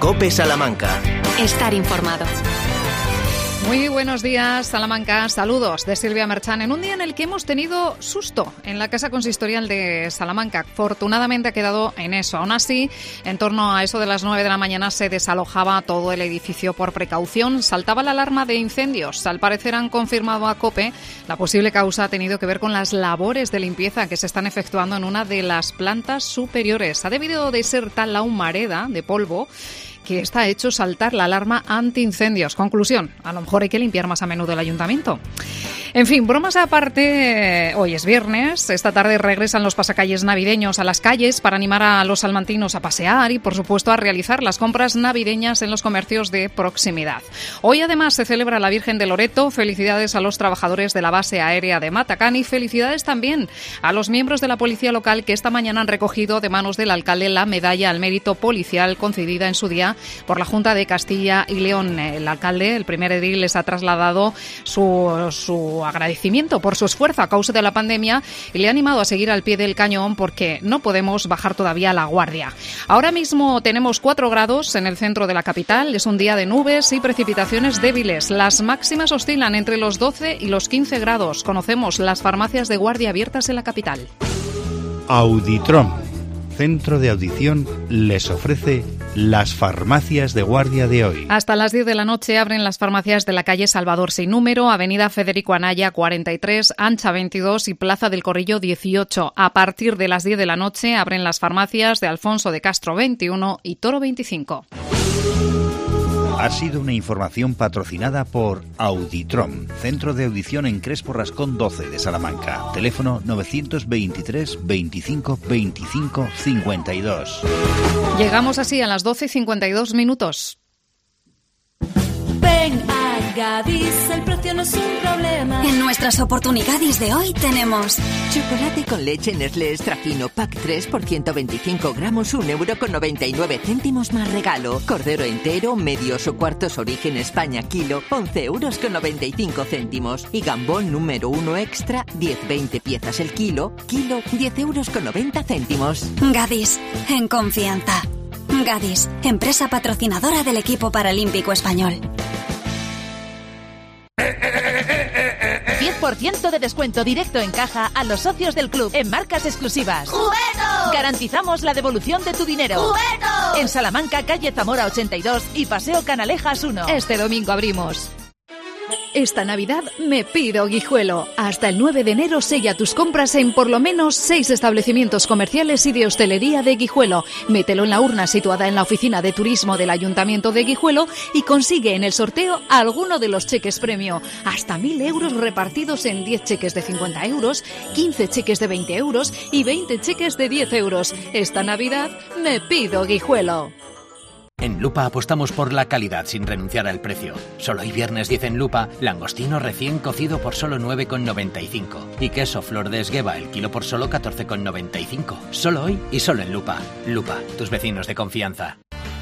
COPE Salamanca. Estar informado. Muy buenos días, Salamanca. Saludos de Silvia Merchán. En un día en el que hemos tenido susto en la Casa Consistorial de Salamanca. Afortunadamente ha quedado en eso. Aún así, en torno a eso de las 9 de la mañana se desalojaba todo el edificio por precaución. Saltaba la alarma de incendios. Al parecer han confirmado a COPE la posible causa ha tenido que ver con las labores de limpieza que se están efectuando en una de las plantas superiores. Ha debido de ser tal la humareda de polvo que está hecho saltar la alarma antiincendios. Conclusión, a lo mejor hay que limpiar más a menudo el ayuntamiento. En fin, bromas aparte, hoy es viernes, esta tarde regresan los pasacalles navideños a las calles para animar a los salmantinos a pasear y, por supuesto, a realizar las compras navideñas en los comercios de proximidad. Hoy, además, se celebra la Virgen de Loreto. Felicidades a los trabajadores de la base aérea de Matacán y felicidades también a los miembros de la policía local que esta mañana han recogido de manos del alcalde la medalla al mérito policial concedida en su día por la Junta de Castilla y León. El alcalde, el primer edil, les ha trasladado su agradecimiento por su esfuerzo a causa de la pandemia y le ha animado a seguir al pie del cañón porque no podemos bajar todavía la guardia. Ahora mismo tenemos 4 grados en el centro de la capital. Es un día de nubes y precipitaciones débiles. Las máximas oscilan entre los 12 y los 15 grados. Conocemos las farmacias de guardia abiertas en la capital. Auditrom, centro de audición, les ofrece las farmacias de guardia de hoy. Hasta las 10 de la noche abren las farmacias de la calle Salvador sin número, avenida Federico Anaya 43, Ancha 22 y Plaza del Corrillo 18. A partir de las 10 de la noche abren las farmacias de Alfonso de Castro 21 y Toro 25. Ha sido una información patrocinada por Auditrom, centro de audición en Crespo Rascón 12 de Salamanca. Teléfono 923 25 25 52. Llegamos así a las 12:52. Ven a Gadis, el precio no es un problema. En nuestras oportunidades de hoy tenemos chocolate con leche Nestlé Extra Fino Pack 3 por 125 gramos, 1,99 € más regalo. Cordero entero, medios o cuartos origen España kilo, 11,95 €. Y gambón número 1 extra, 10-20 piezas el kilo, 10,90 €. Gadis, en confianza. Gadis, empresa patrocinadora del equipo paralímpico español. 10% de descuento directo en caja a los socios del club en marcas exclusivas. ¡Juguetos! Garantizamos la devolución de tu dinero. ¡Juguetos! En Salamanca, calle Zamora 82 y Paseo Canalejas 1. Este domingo abrimos. Esta Navidad me pido Guijuelo. Hasta el 9 de enero sella tus compras en por lo menos 6 establecimientos comerciales y de hostelería de Guijuelo. Mételo en la urna situada en la oficina de turismo del Ayuntamiento de Guijuelo y consigue en el sorteo alguno de los cheques premio. Hasta 1.000 € repartidos en 10 cheques de 50 €, 15 cheques de 20 € y 20 cheques de 10 €. Esta Navidad me pido Guijuelo. En Lupa apostamos por la calidad sin renunciar al precio. Solo hoy viernes 10 en Lupa, langostino recién cocido por solo 9,95. Y queso Flor de Esgueva, el kilo por solo 14,95. Solo hoy y solo en Lupa. Lupa, tus vecinos de confianza.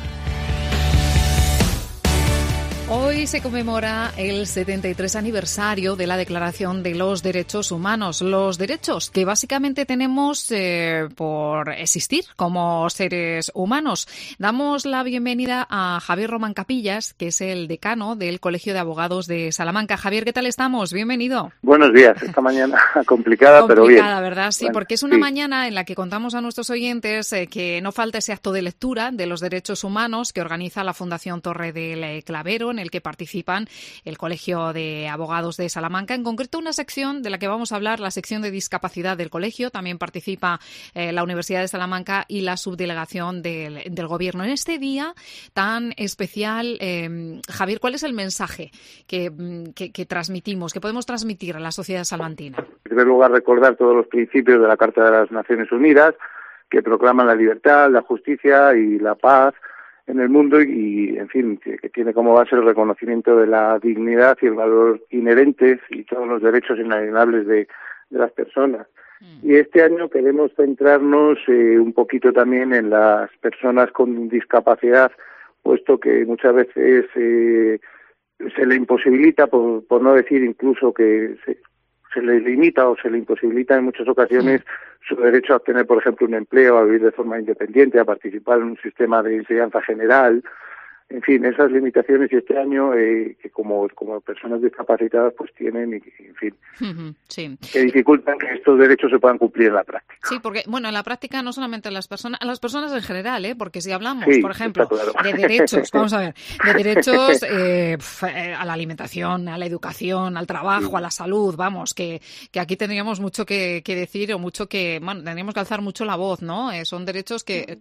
Hoy se conmemora el 73 aniversario de la Declaración de los Derechos Humanos. Los derechos que básicamente tenemos por existir como seres humanos. Damos la bienvenida a Javier Román Capillas, que es el decano del Colegio de Abogados de Salamanca. Javier, ¿qué tal estamos? Bienvenido. Buenos días. Esta mañana complicada, pero bien. Complicada, ¿verdad? Sí, bueno, porque es una mañana en la que contamos a nuestros oyentes que no falta ese acto de lectura de los derechos humanos que organiza la Fundación Torre del Clavero, en el que participan el Colegio de Abogados de Salamanca, en concreto una sección de la que vamos a hablar, la sección de discapacidad del colegio. También participa la Universidad de Salamanca y la subdelegación del Gobierno. En este día tan especial, Javier, ¿cuál es el mensaje que transmitimos, que podemos transmitir a la sociedad salmantina? En primer lugar, recordar todos los principios de la Carta de las Naciones Unidas que proclaman la libertad, la justicia y la paz en el mundo y en fin, que tiene como base el reconocimiento de la dignidad y el valor inherentes y todos los derechos inalienables de las personas. Y este año queremos centrarnos un poquito también en las personas con discapacidad, puesto que muchas veces se le imposibilita, por no decir incluso que se le limita o se le imposibilita en muchas ocasiones su derecho a obtener, por ejemplo, un empleo, a vivir de forma independiente, a participar en un sistema de enseñanza general en fin, esas limitaciones y este año que como personas discapacitadas pues tienen y en fin, sí, que dificultan que estos derechos se puedan cumplir en la práctica. Sí, porque bueno, en la práctica no solamente a las personas en general, porque si hablamos, sí, por ejemplo, claro, de derechos, vamos a ver, de derechos a la alimentación, a la educación, al trabajo, a la salud, vamos, que aquí tendríamos mucho que decir o mucho que, bueno, tendríamos que alzar mucho la voz, ¿no? Son derechos que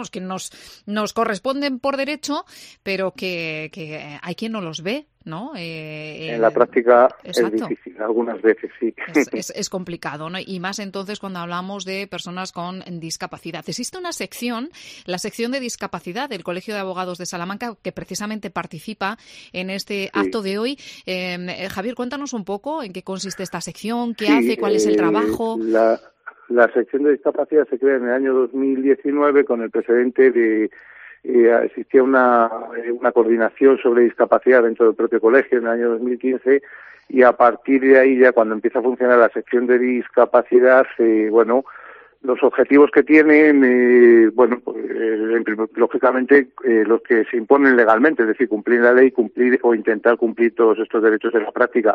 nos corresponden por derecho, pero que hay quien no los ve, ¿no? En la práctica exacto. Es difícil, algunas veces sí. Es complicado, ¿no? Y más entonces cuando hablamos de personas con discapacidad. Existe una sección, la sección de discapacidad del Colegio de Abogados de Salamanca, que precisamente participa en este acto de hoy. Javier, cuéntanos un poco en qué consiste esta sección, qué hace, cuál es el trabajo. La sección de discapacidad se crea en el año 2019 con el precedente de existía una coordinación sobre discapacidad dentro del propio colegio en el año 2015 y a partir de ahí ya cuando empieza a funcionar la sección de discapacidad, los objetivos que tienen, lógicamente los que se imponen legalmente, es decir, cumplir la ley, cumplir o intentar cumplir todos estos derechos en la práctica.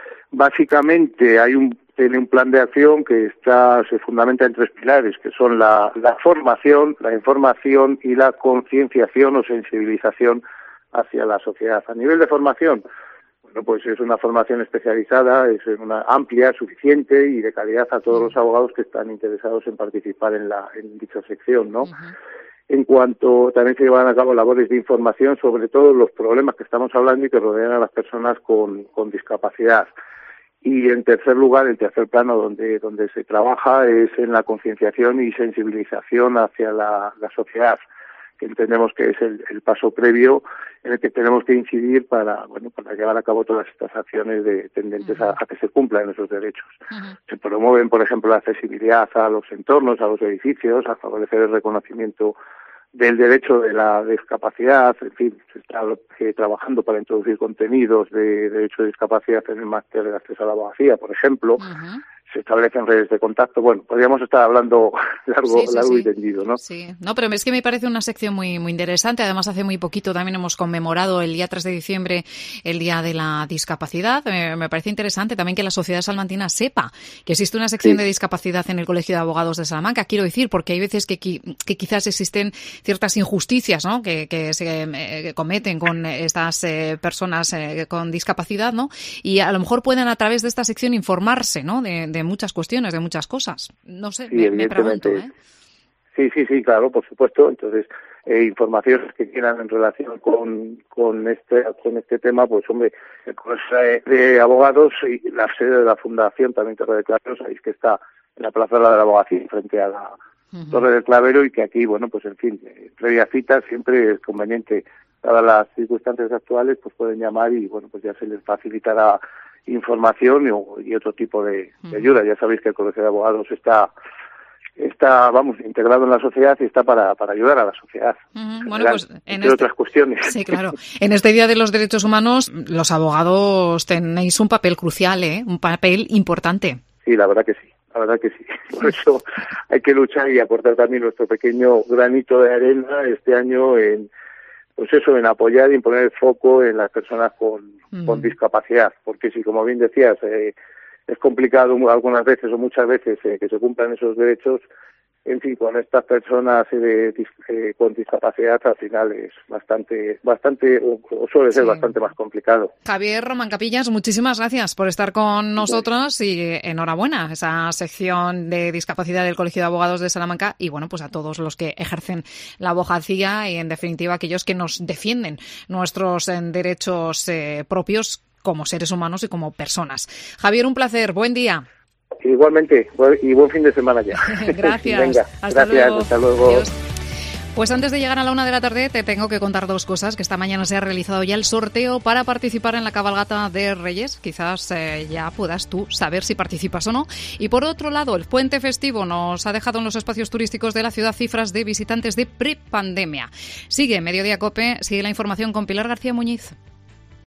Básicamente tiene un plan de acción que se fundamenta en 3 pilares, que son la formación, la información y la concienciación o sensibilización hacia la sociedad. A nivel de formación, pues es una formación especializada, es una amplia, suficiente y de calidad a todos los abogados que están interesados en participar en dicha sección, ¿no? En cuanto también se llevan a cabo labores de información sobre todos los problemas que estamos hablando y que rodean a las personas con discapacidad. Y en tercer lugar, el tercer plano donde se trabaja es en la concienciación y sensibilización hacia la sociedad, que entendemos que es el paso previo en el que tenemos que incidir para llevar a cabo todas estas acciones tendentes a que se cumplan esos derechos. Se promueven, por ejemplo, la accesibilidad a los entornos, a los edificios, a favorecer el reconocimiento del derecho de la discapacidad, en fin, se está trabajando para introducir contenidos de derecho de discapacidad en el máster de acceso a la abogacía, por ejemplo. Se establecen redes de contacto. Bueno, podríamos estar hablando largo y tendido, ¿no? Sí, no, pero es que me parece una sección muy, muy interesante. Además, hace muy poquito también hemos conmemorado el día 3 de diciembre, el Día de la Discapacidad. Me parece interesante también que la sociedad salmantina sepa que existe una sección de discapacidad en el Colegio de Abogados de Salamanca. Quiero decir, porque hay veces que quizás existen ciertas injusticias, ¿no? que se cometen con estas personas con discapacidad, ¿no? Y a lo mejor pueden a través de esta sección informarse, ¿no? De muchas cuestiones, de muchas cosas. No sé, sí, me pregunto, Sí, claro, por supuesto. Entonces, informaciones que quieran en relación con este tema, pues hombre, el Colegio de Abogados y la sede de la Fundación también Torre del Clavero, sabéis que está en la Plaza de la Abogacía frente a la Torre del Clavero y que aquí, pues en fin, previa cita siempre es conveniente, dadas las circunstancias actuales, pues pueden llamar y pues ya se les facilitará información y otro tipo de ayuda. Ya sabéis que el Colegio de Abogados está integrado en la sociedad y está para ayudar a la sociedad. Bueno, pues entre otras cuestiones. Sí, claro. En este Día de los Derechos Humanos, los abogados tenéis un papel crucial, un papel importante. Sí, la verdad que sí. Por eso hay que luchar y aportar también nuestro pequeño granito de arena este año en apoyar y poner el foco en las personas con discapacidad, porque si, como bien decías, es complicado algunas veces o muchas veces que se cumplan esos derechos, en fin, con estas personas con discapacidad al final es bastante o suele ser bastante más complicado. Javier Román Capillas, muchísimas gracias por estar con nosotros y enhorabuena esa sección de discapacidad del Colegio de Abogados de Salamanca y pues a todos los que ejercen la abogacía y en definitiva aquellos que nos defienden nuestros derechos propios como seres humanos y como personas. Javier, un placer, buen día. Igualmente, y buen fin de semana ya. Gracias. Venga, hasta luego. Adiós. Pues antes de llegar a la 1 de la tarde te tengo que contar 2 cosas, que esta mañana se ha realizado ya el sorteo para participar en la cabalgata de Reyes. Quizás ya puedas tú saber si participas o no. Y por otro lado, el puente festivo nos ha dejado en los espacios turísticos de la ciudad cifras de visitantes de prepandemia. Sigue Mediodía COPE, sigue la información con Pilar García Muñiz.